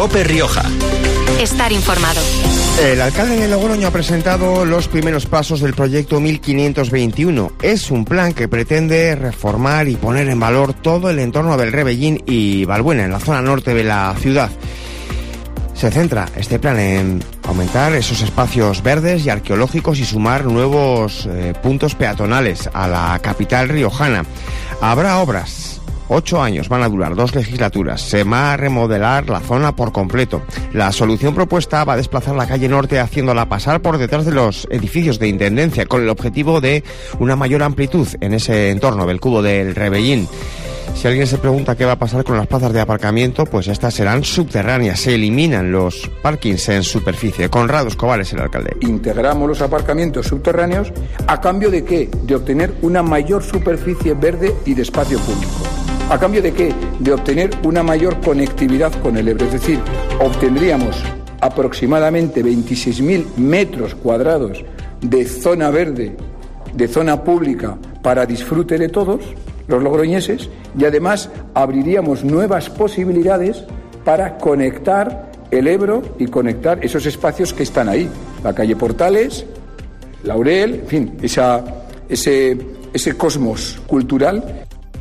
COPE Rioja. Estar informado. El alcalde de Logroño ha presentado los primeros pasos del proyecto 1521. Es un plan que pretende reformar y poner en valor todo el entorno del Rebellín y Balbuena, en la zona norte de la ciudad. Se centra este plan en aumentar esos espacios verdes y arqueológicos y sumar nuevos puntos peatonales a la capital riojana. Habrá obras. 8 años van a durar, 2 legislaturas. Se va a remodelar la zona por completo. La solución propuesta va a desplazar la calle norte haciéndola pasar por detrás de los edificios de intendencia, con el objetivo de una mayor amplitud en ese entorno del cubo del Rebellín. Si alguien se pregunta qué va a pasar con las plazas de aparcamiento, pues estas serán subterráneas. Se eliminan los parkings en superficie. Conrado Escobar es el alcalde. Integramos los aparcamientos subterráneos ¿a cambio de qué? De obtener una mayor superficie verde y de espacio público. ¿A cambio de qué? De obtener una mayor conectividad con el Ebro. Es decir, obtendríamos aproximadamente 26.000 metros cuadrados de zona verde, de zona pública para disfrute de todos los logroñeses, y además abriríamos nuevas posibilidades para conectar el Ebro y conectar esos espacios que están ahí. La calle Portales, Laurel, en fin, ese cosmos cultural.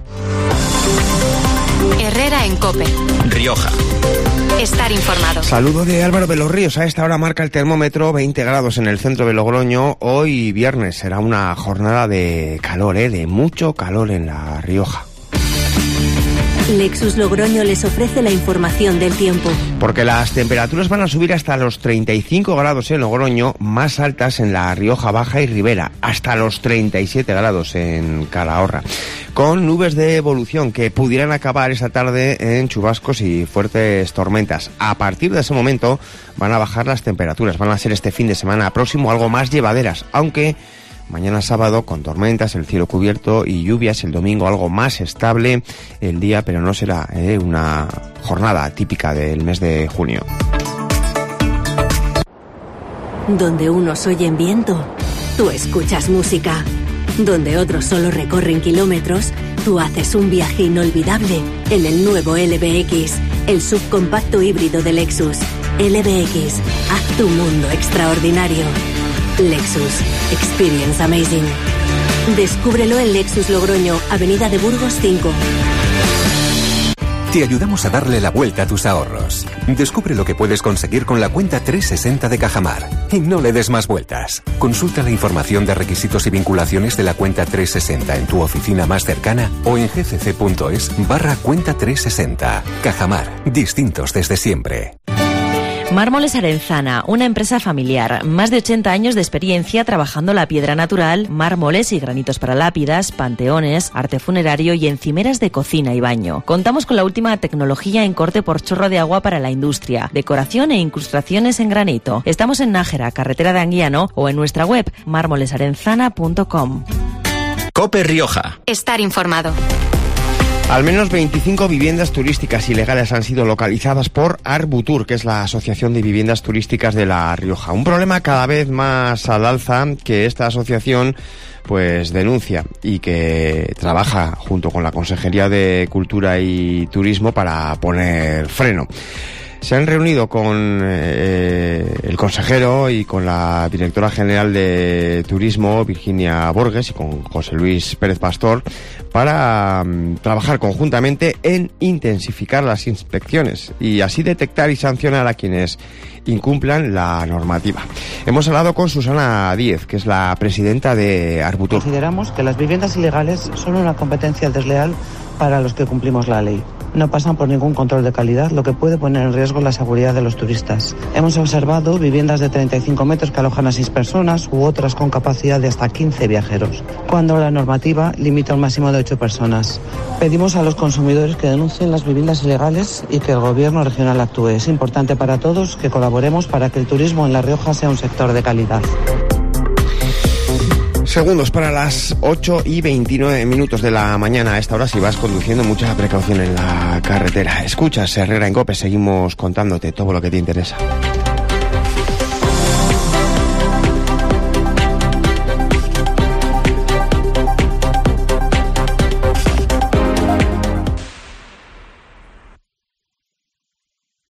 Herrera en COPE Rioja. Estar informado. Saludo de Álvaro de los Ríos. A esta hora marca el termómetro 20 grados en el centro de Logroño. Hoy viernes será una jornada de calor, de mucho calor en La Rioja. Lexus Logroño les ofrece la información del tiempo. Porque las temperaturas van a subir hasta los 35 grados en Logroño, más altas en La Rioja Baja y Ribera, hasta los 37 grados en Calahorra, con nubes de evolución que pudieran acabar esta tarde en chubascos y fuertes tormentas. A partir de ese momento van a bajar las temperaturas, van a ser este fin de semana próximo algo más llevaderas, aunque mañana sábado con tormentas, el cielo cubierto y lluvias, el domingo algo más estable el día, pero no será una jornada típica del mes de junio. Donde unos oyen viento, tú escuchas música. Donde otros solo recorren kilómetros, tú haces un viaje inolvidable en el nuevo LBX, el subcompacto híbrido de Lexus. LBX, haz tu mundo extraordinario. Lexus, experience amazing. Descúbrelo en Lexus Logroño, Avenida de Burgos 5. Te ayudamos a darle la vuelta a tus ahorros. Descubre lo que puedes conseguir con la cuenta 360 de Cajamar. Y no le des más vueltas. Consulta la información de requisitos y vinculaciones de la cuenta 360 en tu oficina más cercana o en gcc.es/cuenta 360. Cajamar, distintos desde siempre. Mármoles Arenzana, una empresa familiar, más de 80 años de experiencia trabajando la piedra natural, mármoles y granitos para lápidas, panteones, arte funerario y encimeras de cocina y baño. Contamos con la última tecnología en corte por chorro de agua para la industria, decoración e incrustaciones en granito. Estamos en Nájera, carretera de Anguiano, o en nuestra web mármolesarenzana.com. COPE Rioja. Estar informado. Al menos 25 viviendas turísticas ilegales han sido localizadas por Arbutur, que es la Asociación de Viviendas Turísticas de La Rioja. Un problema cada vez más al alza que esta asociación pues denuncia y que trabaja junto con la Consejería de Cultura y Turismo para poner freno. Se han reunido con el consejero y con la directora general de Turismo, Virginia Borges, y con José Luis Pérez Pastor, para trabajar conjuntamente en intensificar las inspecciones y así detectar y sancionar a quienes incumplan la normativa. Hemos hablado con Susana Díez, que es la presidenta de Arbutur. Consideramos que las viviendas ilegales son una competencia desleal para los que cumplimos la ley. No pasan por ningún control de calidad, lo que puede poner en riesgo la seguridad de los turistas. Hemos observado viviendas de 35 metros que alojan a 6 personas u otras con capacidad de hasta 15 viajeros, cuando la normativa limita un máximo de 8 personas. Pedimos a los consumidores que denuncien las viviendas ilegales y que el gobierno regional actúe. Es importante para todos que colaboremos para que el turismo en La Rioja sea un sector de calidad. Segundos para las 8:29 de la mañana. A esta hora, si vas conduciendo, mucha precaución en la carretera. Escuchas Herrera en COPE, seguimos contándote todo lo que te interesa.